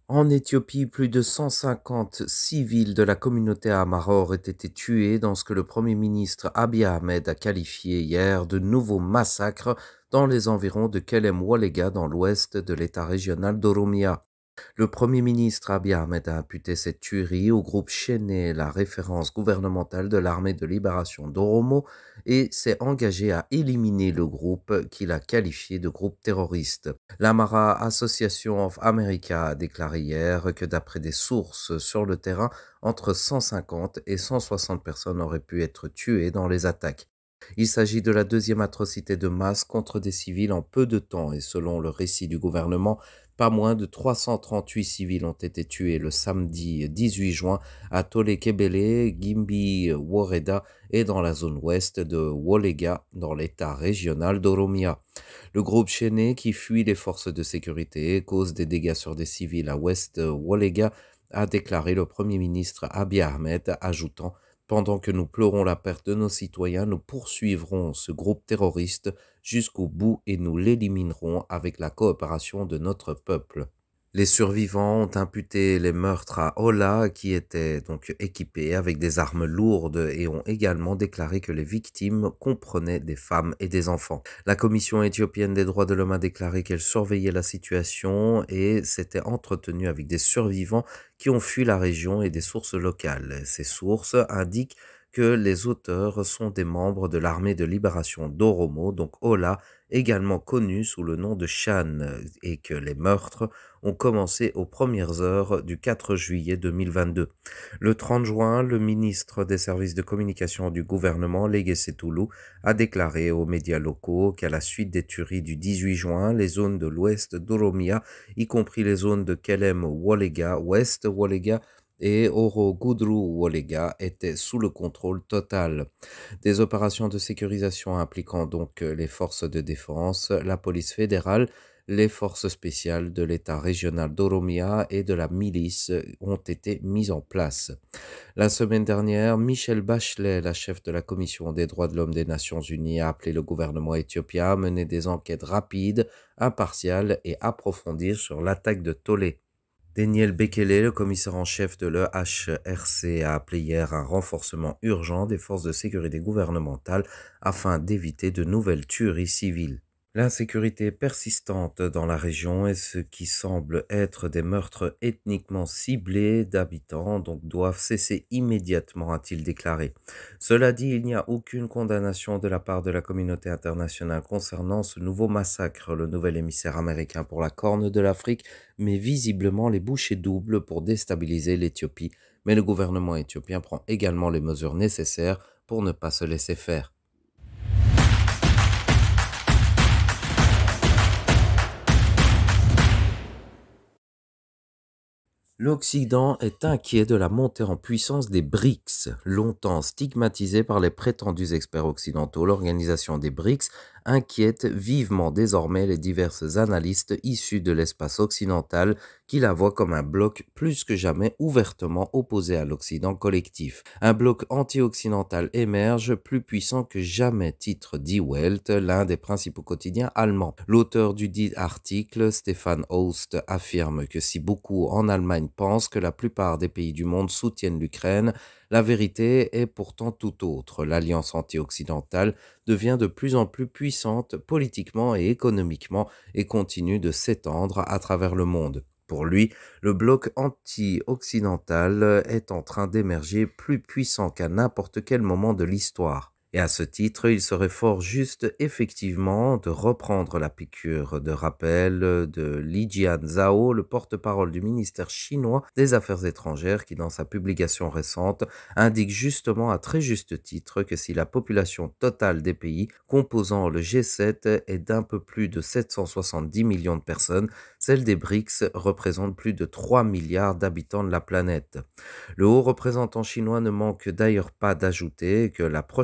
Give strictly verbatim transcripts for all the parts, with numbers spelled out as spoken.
En Éthiopie, plus de cent cinquante civils de la communauté Amhara auraient été tués dans ce que le Premier ministre Abiy Ahmed a qualifié hier de nouveaux massacres dans les environs de Kelem-Wolega dans l'ouest de l'État régional d'Oromia. Le Premier ministre Abiy Ahmed a imputé cette tuerie au groupe Chené, la référence gouvernementale de l'armée de libération d'Oromo, et s'est engagé à éliminer le groupe qu'il a qualifié de groupe terroriste. L'Amhara Association of America a déclaré hier que d'après des sources sur le terrain, entre cent cinquante et cent soixante personnes auraient pu être tuées dans les attaques. Il s'agit de la deuxième atrocité de masse contre des civils en peu de temps et selon le récit du gouvernement, pas moins de trois cent trente-huit civils ont été tués le samedi dix-huit juin à Tolekebele, Gimbi, Woreda et dans la zone ouest de Wolega dans l'état régional d'Oromia. Le groupe Chené qui fuit les forces de sécurité cause des dégâts sur des civils à ouest Wolega a déclaré le Premier ministre Abiy Ahmed, ajoutant pendant que nous pleurons la perte de nos citoyens, nous poursuivrons ce groupe terroriste jusqu'au bout et nous l'éliminerons avec la coopération de notre peuple. Les survivants ont imputé les meurtres à Ola, qui était donc équipé avec des armes lourdes, et ont également déclaré que les victimes comprenaient des femmes et des enfants. La Commission éthiopienne des droits de l'homme a déclaré qu'elle surveillait la situation et s'était entretenue avec des survivants qui ont fui la région et des sources locales. Ces sources indiquent que les auteurs sont des membres de l'armée de libération d'Oromo, donc Ola, également connu sous le nom de Shan, et que les meurtres ont commencé aux premières heures du quatre juillet deux mille vingt-deux. Le trente juin, le ministre des services de communication du gouvernement, Legesse Tulu, a déclaré aux médias locaux qu'à la suite des tueries du dix-huit juin, les zones de l'ouest d'Oromia, y compris les zones de Kelem-Wolega, Ouest Wolega, et Oro-Gudru-Wolega étaient sous le contrôle total. Des opérations de sécurisation impliquant donc les forces de défense, la police fédérale, les forces spéciales de l'État régional d'Oromia et de la milice ont été mises en place. La semaine dernière, Michelle Bachelet, la chef de la Commission des droits de l'homme des Nations Unies, a appelé le gouvernement éthiopien à mener des enquêtes rapides, impartiales et approfondies sur l'attaque de Tolé. Daniel Bekele, le commissaire en chef de l'E H R C, a appelé hier un renforcement urgent des forces de sécurité gouvernementales afin d'éviter de nouvelles tueries civiles. L'insécurité persistante dans la région et ce qui semble être des meurtres ethniquement ciblés d'habitants donc doivent cesser immédiatement, a-t-il déclaré. Cela dit, il n'y a aucune condamnation de la part de la communauté internationale concernant ce nouveau massacre. Le nouvel émissaire américain pour la Corne de l'Afrique met visiblement les bouchées doubles pour déstabiliser l'Éthiopie, mais le gouvernement éthiopien prend également les mesures nécessaires pour ne pas se laisser faire. L'Occident est inquiet de la montée en puissance des B R I C S. Longtemps stigmatisée par les prétendus experts occidentaux, l'organisation des B R I C S inquiète vivement désormais les diverses analystes issus de l'espace occidental qui la voient comme un bloc plus que jamais ouvertement opposé à l'Occident collectif. Un bloc anti-occidental émerge, plus puissant que jamais, titre Die Welt, l'un des principaux quotidiens allemands. L'auteur du dit article, Stefan Holst, affirme que si beaucoup en Allemagne pensent que la plupart des pays du monde soutiennent l'Ukraine, la vérité est pourtant tout autre. L'alliance anti-occidentale devient de plus en plus puissante politiquement et économiquement et continue de s'étendre à travers le monde. Pour lui, le bloc anti-occidental est en train d'émerger plus puissant qu'à n'importe quel moment de l'histoire. Et à ce titre, il serait fort juste, effectivement, de reprendre la piqûre de rappel de Li Jianzhao, le porte-parole du ministère chinois des Affaires étrangères, qui, dans sa publication récente, indique justement à très juste titre que si la population totale des pays composant le G sept est d'un peu plus de sept cent soixante-dix millions de personnes, celle des B R I C S représente plus de trois milliards d'habitants de la planète. Le haut représentant chinois ne manque d'ailleurs pas d'ajouter que la prochaine fois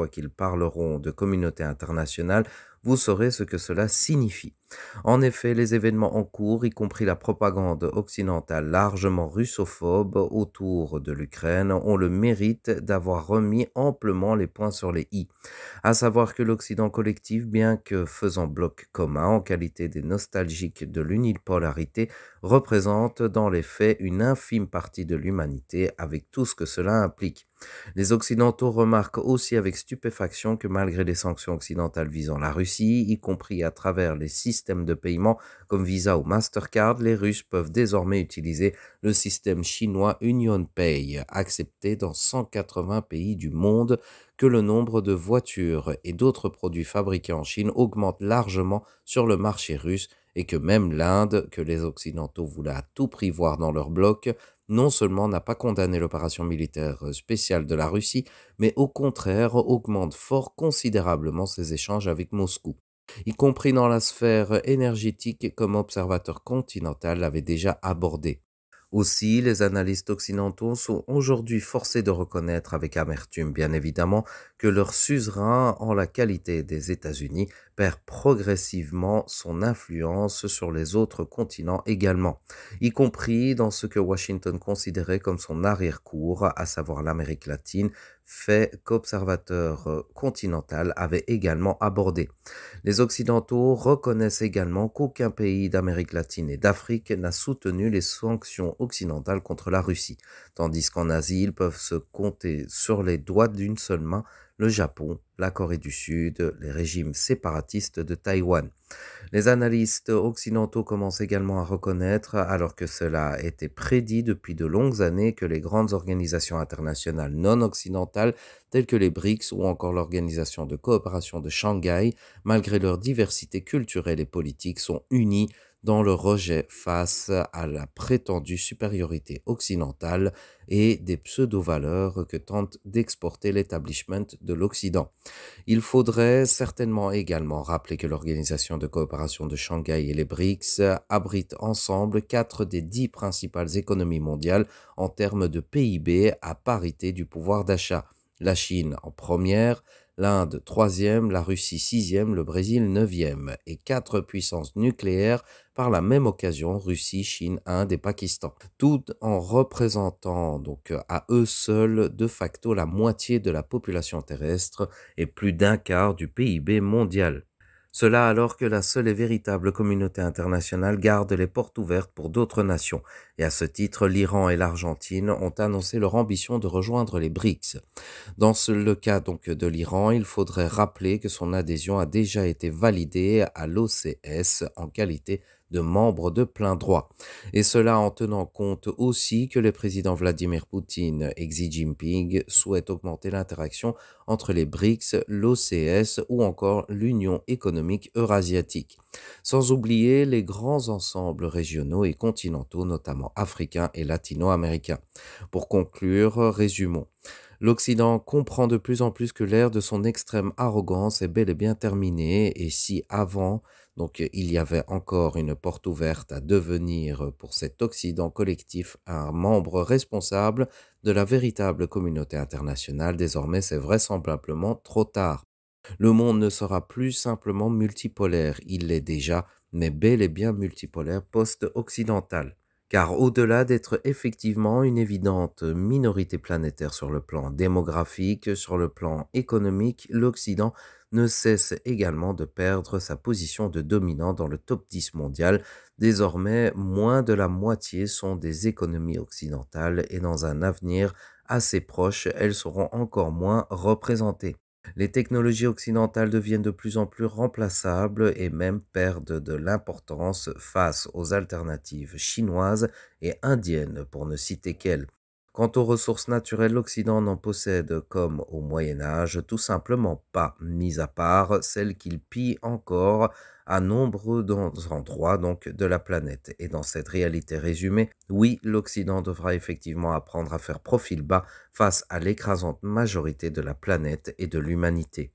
fois qu'ils parleront de communauté internationale, vous saurez ce que cela signifie. En effet, les événements en cours, y compris la propagande occidentale largement russophobe autour de l'Ukraine, ont le mérite d'avoir remis amplement les points sur les i. À savoir que l'Occident collectif, bien que faisant bloc commun en qualité des nostalgiques de l'unipolarité, représente dans les faits une infime partie de l'humanité avec tout ce que cela implique. Les Occidentaux remarquent aussi avec stupéfaction que malgré les sanctions occidentales visant la Russie, y compris à travers les systèmes de paiement comme Visa ou Mastercard, les Russes peuvent désormais utiliser le système chinois UnionPay, accepté dans cent quatre-vingts pays du monde, que le nombre de voitures et d'autres produits fabriqués en Chine augmente largement sur le marché russe et que même l'Inde, que les Occidentaux voulaient à tout prix voir dans leur bloc, non seulement n'a pas condamné l'opération militaire spéciale de la Russie, mais au contraire augmente fort considérablement ses échanges avec Moscou, y compris dans la sphère énergétique comme observateur continental l'avait déjà abordé. Aussi, les analystes occidentaux sont aujourd'hui forcés de reconnaître avec amertume, bien évidemment, que leur suzerain, en la qualité des États-Unis, perd progressivement son influence sur les autres continents également, y compris dans ce que Washington considérait comme son arrière-cour, à savoir l'Amérique latine, fait qu'Observateur continental avait également abordé. Les Occidentaux reconnaissent également qu'aucun pays d'Amérique latine et d'Afrique n'a soutenu les sanctions occidentales contre la Russie, tandis qu'en Asie, ils peuvent se compter sur les doigts d'une seule main le Japon, la Corée du Sud, les régimes séparatistes de Taïwan. Les analystes occidentaux commencent également à reconnaître, alors que cela a été prédit depuis de longues années, que les grandes organisations internationales non occidentales, telles que les BRICS ou encore l'Organisation de coopération de Shanghai, malgré leur diversité culturelle et politique, sont unies dans le rejet face à la prétendue supériorité occidentale et des pseudo-valeurs que tente d'exporter l'établissement de l'Occident. Il faudrait certainement également rappeler que l'Organisation de coopération de Shanghai et les BRICS abritent ensemble quatre des dix principales économies mondiales en termes de P I B à parité du pouvoir d'achat. La Chine en première, l'Inde troisième, la Russie sixième, le Brésil neuvième, et quatre puissances nucléaires par la même occasion, Russie, Chine, Inde et Pakistan, toutes en représentant donc à eux seuls de facto la moitié de la population terrestre et plus d'un quart du P I B mondial. Cela alors que la seule et véritable communauté internationale garde les portes ouvertes pour d'autres nations. Et à ce titre, l'Iran et l'Argentine ont annoncé leur ambition de rejoindre les BRICS. Dans ce, le cas donc de l'Iran, il faudrait rappeler que son adhésion a déjà été validée à l'O C S en qualité de membre de plein droit. Et cela en tenant compte aussi que le président Vladimir Poutine et Xi Jinping souhaitent augmenter l'interaction entre les BRICS, l'O C S ou encore l'Union économique eurasiatique. Sans oublier les grands ensembles régionaux et continentaux, notamment africains et latino-américains. Pour conclure, résumons. L'Occident comprend de plus en plus que l'ère de son extrême arrogance est bel et bien terminée, et si avant, donc il y avait encore une porte ouverte à devenir pour cet Occident collectif un membre responsable de la véritable communauté internationale, désormais c'est vraisemblablement trop tard. Le monde ne sera plus simplement multipolaire, il l'est déjà, mais bel et bien multipolaire post-occidental. Car au-delà d'être effectivement une évidente minorité planétaire sur le plan démographique, sur le plan économique, l'Occident ne cesse également de perdre sa position de dominant dans le top dix mondial. Désormais, moins de la moitié sont des économies occidentales et dans un avenir assez proche, elles seront encore moins représentées. Les technologies occidentales deviennent de plus en plus remplaçables et même perdent de l'importance face aux alternatives chinoises et indiennes, pour ne citer qu'elles. Quant aux ressources naturelles, l'Occident n'en possède comme au Moyen-Âge tout simplement pas, mis à part celles qu'il pille encore à nombreux endroits donc de la planète. Et dans cette réalité résumée, oui, l'Occident devra effectivement apprendre à faire profil bas face à l'écrasante majorité de la planète et de l'humanité.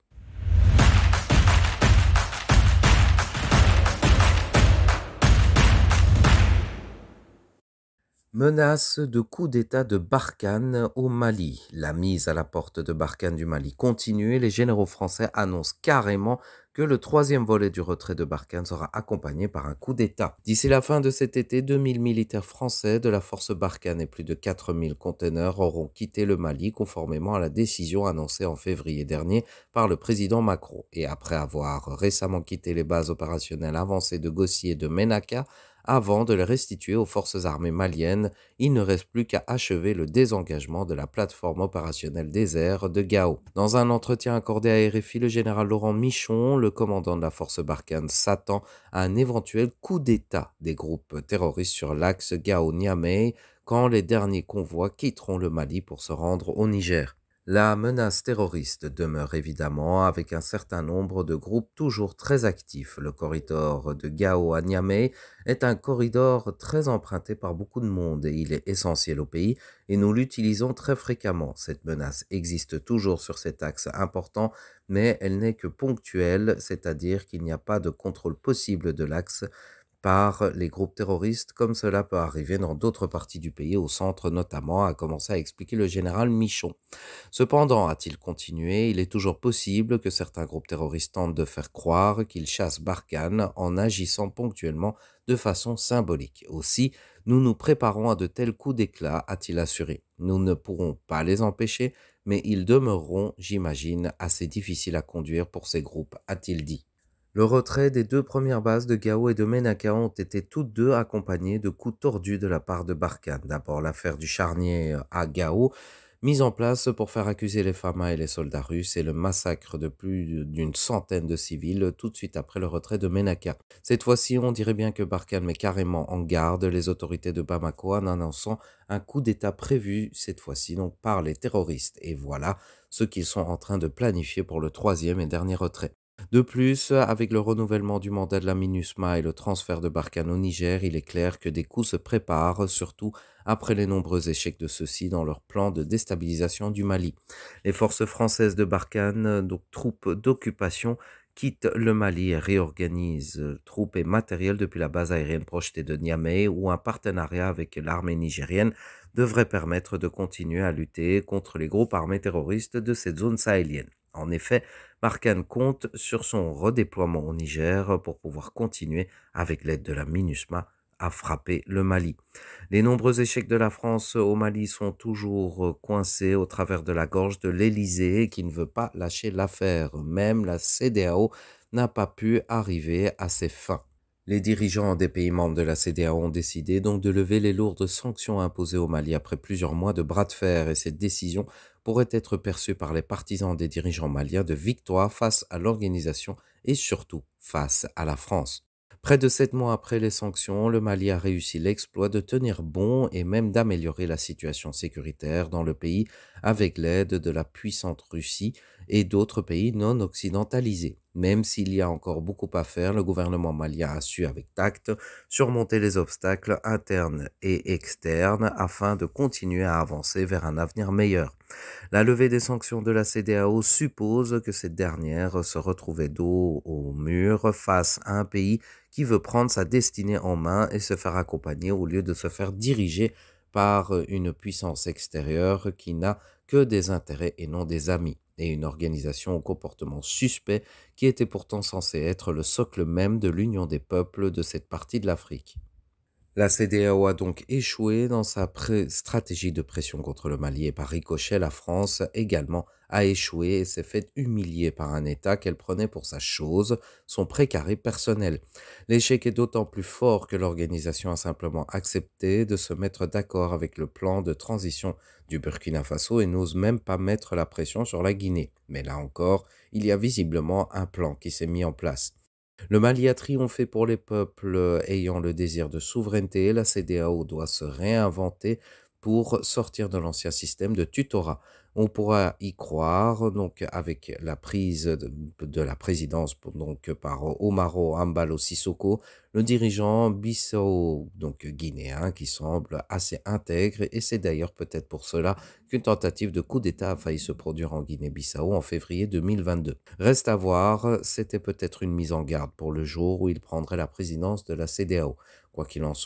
Menace de coup d'État de Barkhane au Mali. La mise à la porte de Barkhane du Mali continue et les généraux français annoncent carrément que le troisième volet du retrait de Barkhane sera accompagné par un coup d'État. D'ici la fin de cet été, deux mille militaires français de la force Barkhane et plus de quatre mille containers auront quitté le Mali conformément à la décision annoncée en février dernier par le président Macron. Et après avoir récemment quitté les bases opérationnelles avancées de Gossi et de Ménaka, avant de les restituer aux forces armées maliennes, il ne reste plus qu'à achever le désengagement de la plateforme opérationnelle des airs de Gao. Dans un entretien accordé à R F I, le général Laurent Michon, le commandant de la force Barkhane, s'attend à un éventuel coup d'État des groupes terroristes sur l'axe Gao-Niamey quand les derniers convois quitteront le Mali pour se rendre au Niger. La menace terroriste demeure évidemment avec un certain nombre de groupes toujours très actifs. Le corridor de Gao à Niamey est un corridor très emprunté par beaucoup de monde et il est essentiel au pays et nous l'utilisons très fréquemment. Cette menace existe toujours sur cet axe important, mais elle n'est que ponctuelle, c'est-à-dire qu'il n'y a pas de contrôle possible de l'axe par les groupes terroristes, comme cela peut arriver dans d'autres parties du pays, au centre notamment, a commencé à expliquer le général Michon. Cependant, a-t-il continué, il est toujours possible que certains groupes terroristes tentent de faire croire qu'ils chassent Barkhane en agissant ponctuellement de façon symbolique. Aussi, nous nous préparons à de tels coups d'éclat, a-t-il assuré. Nous ne pourrons pas les empêcher, mais ils demeureront, j'imagine, assez difficiles à conduire pour ces groupes, a-t-il dit. Le retrait des deux premières bases de Gao et de Ménaka ont été toutes deux accompagnés de coups tordus de la part de Barkhane. D'abord l'affaire du charnier à Gao, mise en place pour faire accuser les FAMA et les soldats russes et le massacre de plus d'une centaine de civils tout de suite après le retrait de Ménaka. Cette fois-ci, on dirait bien que Barkhane met carrément en garde les autorités de Bamako en annonçant un coup d'État prévu cette fois-ci donc par les terroristes. Et voilà ce qu'ils sont en train de planifier pour le troisième et dernier retrait. De plus, avec le renouvellement du mandat de la MINUSMA et le transfert de Barkhane au Niger, il est clair que des coups se préparent, surtout après les nombreux échecs de ceux-ci dans leur plan de déstabilisation du Mali. Les forces françaises de Barkhane, donc troupes d'occupation, quittent le Mali et réorganisent troupes et matériel depuis la base aérienne projetée de Niamey, où un partenariat avec l'armée nigérienne devrait permettre de continuer à lutter contre les groupes armés terroristes de cette zone sahélienne. En effet, Barkhane compte sur son redéploiement au Niger pour pouvoir continuer, avec l'aide de la MINUSMA, à frapper le Mali. Les nombreux échecs de la France au Mali sont toujours coincés au travers de la gorge de l'Élysée qui ne veut pas lâcher l'affaire. Même la C D A O n'a pas pu arriver à ses fins. Les dirigeants des pays membres de la C D A O ont décidé donc de lever les lourdes sanctions imposées au Mali après plusieurs mois de bras de fer et cette décision pourrait être perçue par les partisans des dirigeants maliens de victoire face à l'organisation et surtout face à la France. Près de sept mois après les sanctions, le Mali a réussi l'exploit de tenir bon et même d'améliorer la situation sécuritaire dans le pays avec l'aide de la puissante Russie et d'autres pays non occidentalisés. Même s'il y a encore beaucoup à faire, le gouvernement malien a su avec tact surmonter les obstacles internes et externes afin de continuer à avancer vers un avenir meilleur. La levée des sanctions de la C D A O suppose que cette dernière se retrouvait dos au mur face à un pays qui veut prendre sa destinée en main et se faire accompagner au lieu de se faire diriger par une puissance extérieure qui n'a que des intérêts et non des amis, et une organisation au comportement suspect qui était pourtant censée être le socle même de l'union des peuples de cette partie de l'Afrique. La C D A O a donc échoué dans sa pré- stratégie de pression contre le Mali et par ricochet, la France également a échoué et s'est fait humilier par un État qu'elle prenait pour sa chose, son précaré personnel. L'échec est d'autant plus fort que l'organisation a simplement accepté de se mettre d'accord avec le plan de transition du Burkina Faso et n'ose même pas mettre la pression sur la Guinée. Mais là encore, il y a visiblement un plan qui s'est mis en place. Le Mali a triomphé pour les peuples ayant le désir de souveraineté. La C D A O doit se réinventer pour sortir de l'ancien système de tutorat. On pourra y croire donc avec la prise de, de la présidence pour- donc par Omaro Ambalo Sissoko, le dirigeant Bissau donc guinéen qui semble assez intègre et c'est d'ailleurs peut-être pour cela qu'une tentative de coup d'État a failli se produire en Guinée-Bissau en février deux mille vingt-deux. Reste à voir, c'était peut-être une mise en garde pour le jour où il prendrait la présidence de la C D A O. Quoi qu'il en soit,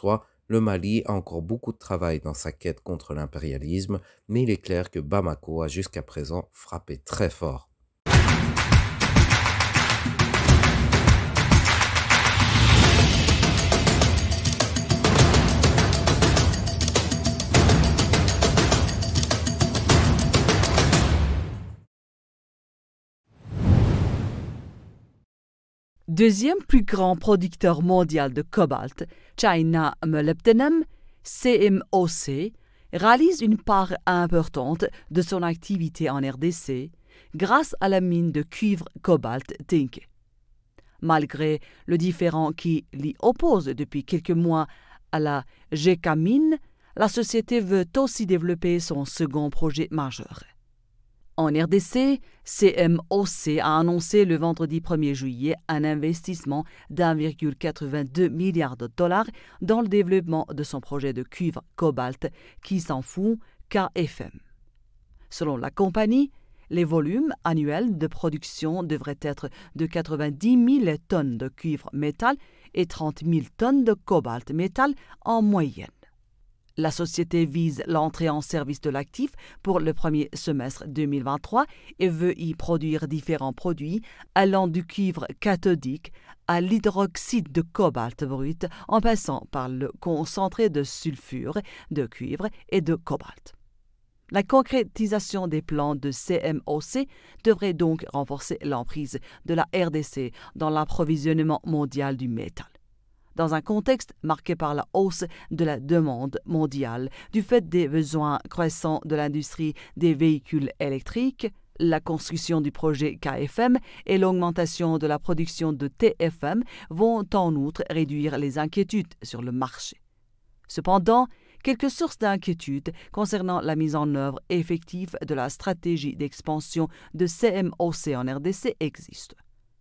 Le Mali a encore beaucoup de travail dans sa quête contre l'impérialisme, mais il est clair que Bamako a jusqu'à présent frappé très fort. Deuxième plus grand producteur mondial de cobalt, China Molybdenum, C M O C, réalise une part importante de son activité en R D C grâce à la mine de cuivre-cobalt Tinké. Malgré le différend qui l'y oppose depuis quelques mois à la Gécamine, la société veut aussi développer son second projet majeur. En R D C, C M O C a annoncé le vendredi premier juillet un investissement d'un virgule quatre-vingt-deux milliard de dollars dans le développement de son projet de cuivre-cobalt qui s'en fout K F M. Selon la compagnie, les volumes annuels de production devraient être de quatre-vingt-dix mille tonnes de cuivre-métal et trente mille tonnes de cobalt-métal en moyenne. La société vise l'entrée en service de l'actif pour le premier semestre deux mille vingt-trois et veut y produire différents produits allant du cuivre cathodique à l'hydroxyde de cobalt brut en passant par le concentré de sulfure, de cuivre et de cobalt. La concrétisation des plans de C M O C devrait donc renforcer l'emprise de la R D C dans l'approvisionnement mondial du métal. Dans un contexte marqué par la hausse de la demande mondiale du fait des besoins croissants de l'industrie des véhicules électriques, la construction du projet K F M et l'augmentation de la production de T F M vont en outre réduire les inquiétudes sur le marché. Cependant, quelques sources d'inquiétude concernant la mise en œuvre effective de la stratégie d'expansion de C M O C en R D C existent.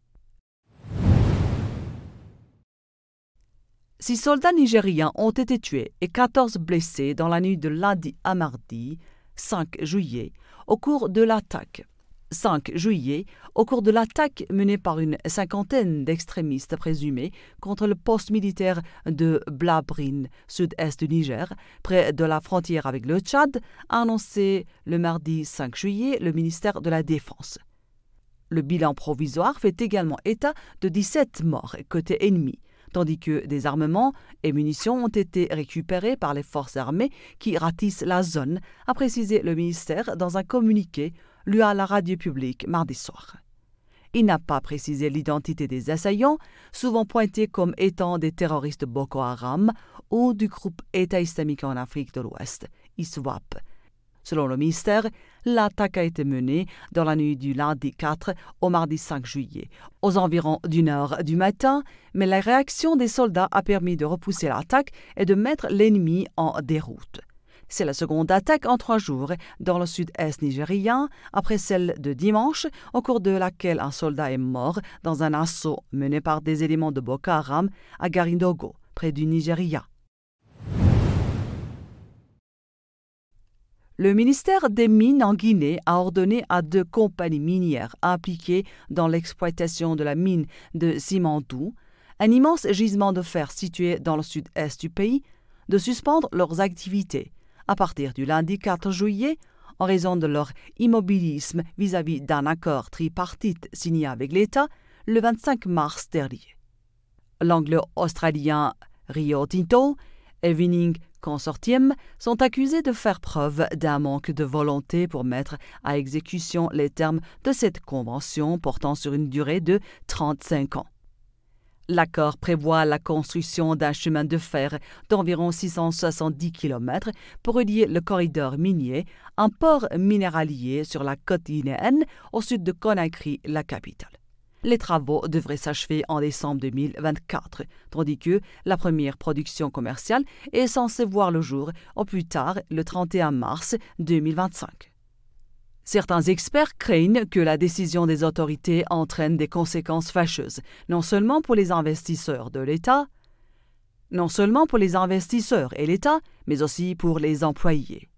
Six soldats nigérians ont été tués et quatorze blessés dans la nuit de lundi à mardi, cinq juillet, au cours de l'attaque. cinq juillet, au cours de l'attaque menée par une cinquantaine d'extrémistes présumés contre le poste militaire de Blabrin, sud-est du Niger, près de la frontière avec le Tchad, a annoncé le mardi cinq juillet le ministère de la Défense. Le bilan provisoire fait également état de dix-sept morts côté ennemi, tandis que des armements et munitions ont été récupérés par les forces armées qui ratissent la zone, a précisé le ministère dans un communiqué lu à la radio publique mardi soir. Il n'a pas précisé l'identité des assaillants, souvent pointés comme étant des terroristes Boko Haram ou du groupe État islamique en Afrique de l'Ouest, I S W A P. Selon le ministère, l'attaque a été menée dans la nuit du lundi quatre au mardi cinq juillet, aux environs d'une heure du matin, mais la réaction des soldats a permis de repousser l'attaque et de mettre l'ennemi en déroute. C'est la seconde attaque en trois jours dans le sud-est nigérien, après celle de dimanche, au cours de laquelle un soldat est mort dans un assaut mené par des éléments de Boko Haram à Garindogo, près du Nigeria. Le ministère des Mines en Guinée a ordonné à deux compagnies minières impliquées dans l'exploitation de la mine de Simandou, un immense gisement de fer situé dans le sud-est du pays, de suspendre leurs activités à partir du lundi quatre juillet en raison de leur immobilisme vis-à-vis d'un accord tripartite signé avec l'État le vingt-cinq mars dernier. L'anglo-australien Rio Tinto et Winning Consortium sont accusés de faire preuve d'un manque de volonté pour mettre à exécution les termes de cette convention portant sur une durée de trente-cinq ans. L'accord prévoit la construction d'un chemin de fer d'environ six cent soixante-dix kilomètres pour relier le corridor minier, un port minéralier sur la côte guinéenne au sud de Conakry, la capitale. Les travaux devraient s'achever en décembre deux mille vingt-quatre, tandis que la première production commerciale est censée voir le jour au plus tard le trente et un mars deux mille vingt-cinq. Certains experts craignent que la décision des autorités entraîne des conséquences fâcheuses, non seulement pour les investisseurs de l'État, non seulement pour les investisseurs et l'État, mais aussi pour les employés.